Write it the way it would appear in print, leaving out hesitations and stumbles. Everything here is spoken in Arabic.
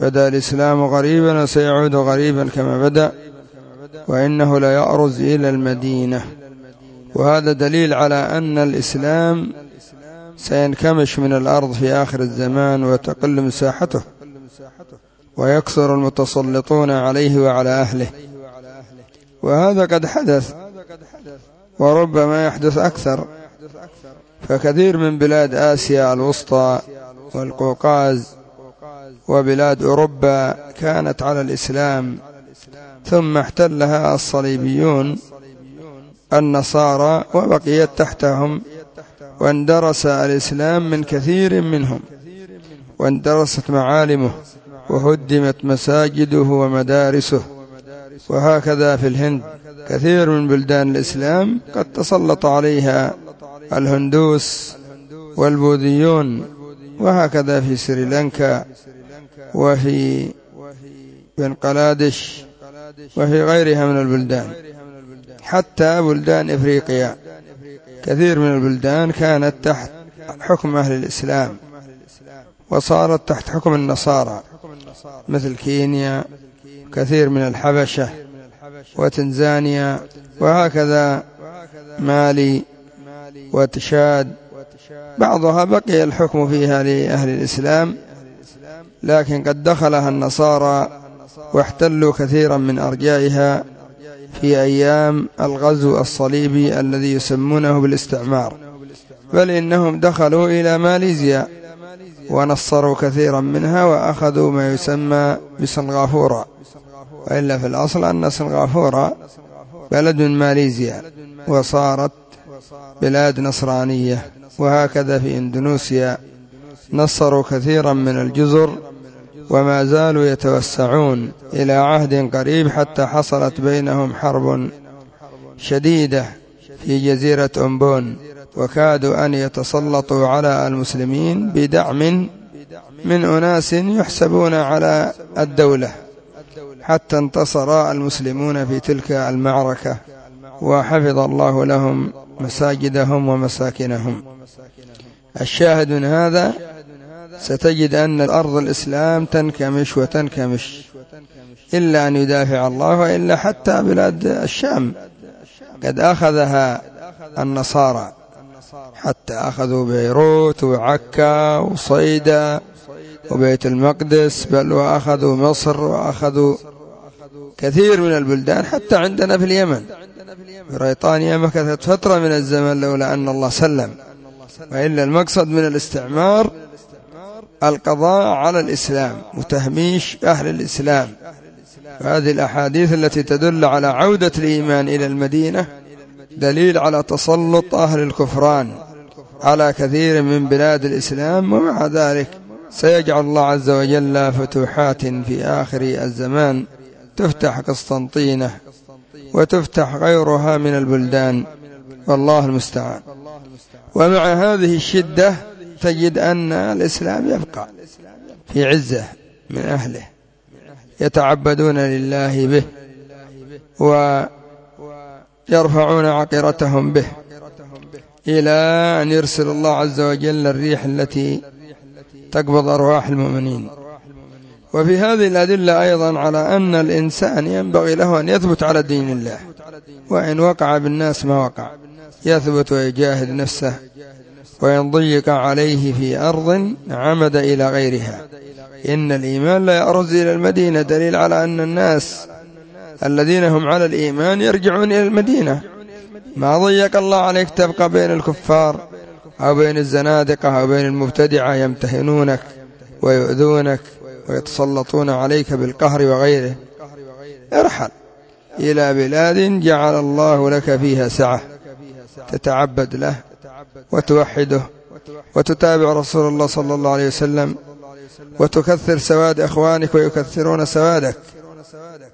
بدأ الإسلام غريبا وسيعود غريبا كما بدأ، وإنه لا يأرز إلى المدينة. وهذا دليل على أن الإسلام سينكمش من الأرض في آخر الزمان وتقل مساحته ويكثر المتسلطون عليه وعلى أهله، وهذا قد حدث وربما يحدث أكثر. فكثير من بلاد آسيا الوسطى والقوقاز وبلاد أوروبا كانت على الإسلام، ثم احتلها الصليبيون النصارى وبقيت تحتهم، واندرس الإسلام من كثير منهم واندرست معالمه وهدمت مساجده ومدارسه. وهكذا في الهند كثير من بلدان الإسلام قد تسلط عليها الهندوس والبوذيون، وهكذا في سريلانكا وفي بنغلاديش وفي غيرها من البلدان. حتى بلدان إفريقيا كثير من البلدان كانت تحت حكم أهل الإسلام وصارت تحت حكم النصارى، مثل كينيا، كثير من الحبشة وتنزانيا، وهكذا مالي وتشاد. بعضها بقي الحكم فيها لأهل الإسلام، لكن قد دخلها النصارى واحتلوا كثيرا من أرجائها في أيام الغزو الصليبي الذي يسمونه بالاستعمار. بل إنهم دخلوا إلى ماليزيا ونصروا كثيرا منها وأخذوا ما يسمى بسنغافورة، وإلا في الأصل أن سنغافورة بلد من ماليزيا وصارت بلاد نصرانية. وهكذا في إندونيسيا نصروا كثيرا من الجزر وما زالوا يتوسعون إلى عهد قريب، حتى حصلت بينهم حرب شديدة في جزيرة أمبون، وكادوا أن يتسلطوا على المسلمين بدعم من أناس يحسبون على الدولة، حتى انتصر المسلمون في تلك المعركة وحفظ الله لهم مساجدهم ومساكنهم. الشاهد من هذا ستجد أن الأرض الإسلام تنكمش وتنكمش إلا أن يدافع الله، وإلا حتى بلاد الشام قد أخذها النصارى، حتى أخذوا بيروت وعكا وصيدا وبيت المقدس، بل وأخذوا مصر وأخذوا كثير من البلدان، حتى عندنا في اليمن بريطانيا مكثت فترة من الزمن لولا أن الله سلم. وإلا المقصد من الاستعمار القضاء على الإسلام وتهميش أهل الإسلام. وهذه الأحاديث التي تدل على عودة الإيمان إلى المدينة دليل على تسلط أهل الكفران على كثير من بلاد الإسلام. ومع ذلك سيجعل الله عز وجل فتوحات في آخر الزمان، تفتح قسطنطينة وتفتح غيرها من البلدان، والله المستعان. ومع هذه الشدة تجد أن الإسلام يبقى في عزة من أهله، يتعبدون لله به ويرفعون عقيرتهم به، إلى أن يرسل الله عز وجل الريح التي تقبض أرواح المؤمنين. وفي هذه الأدلة أيضا على أن الإنسان ينبغي له أن يثبت على دين الله، وإن وقع بالناس ما وقع يثبت ويجاهد نفسه، وإن ضيق عليه في أرض عمد إلى غيرها. إن الإيمان لا يأرز إلى المدينة، دليل على أن الناس الذين هم على الإيمان يرجعون إلى المدينة. ما ضيق الله عليك تبقى بين الكفار أو بين الزنادقة أو بين المبتدعة يمتهنونك ويؤذونك ويتسلطون عليك بالقهر وغيره. ارحل إلى بلاد جعل الله لك فيها سعة، تتعبد له وتوحده وتتابع رسول الله صلى الله عليه وسلم، وتكثر سواد أخوانك ويكثرون سوادك،